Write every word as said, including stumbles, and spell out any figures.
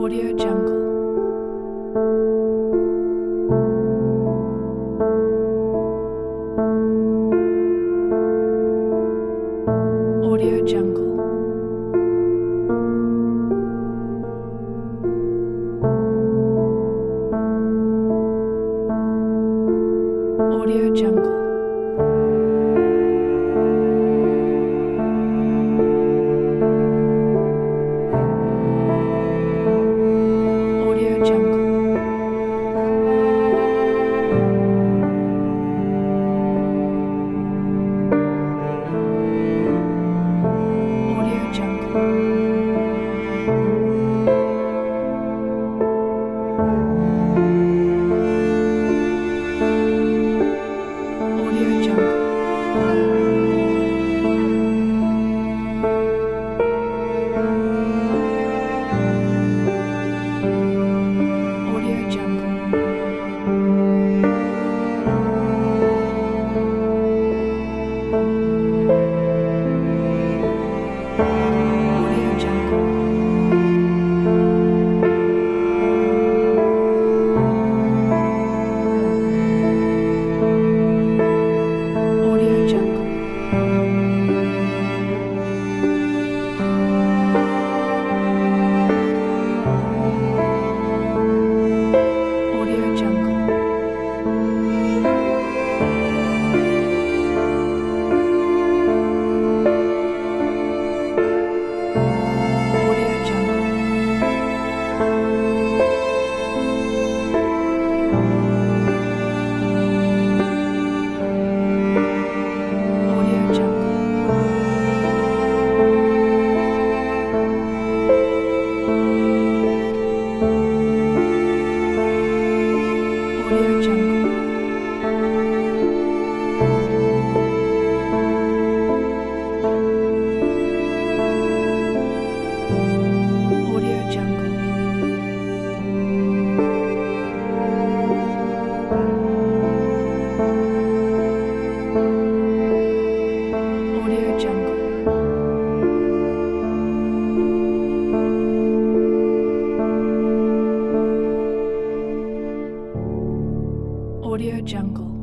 Audio Jungle. Audio Jungle. Audio Jungle. Audio Jungle. Audio Jungle. Audio Jungle. Audio Jungle. Audio Jungle. Audio Jungle. Audio Jungle. Audio Jungle. Audio Jungle. Audio Jungle. Audio Jungle. Audio Jungle. Audio Jungle.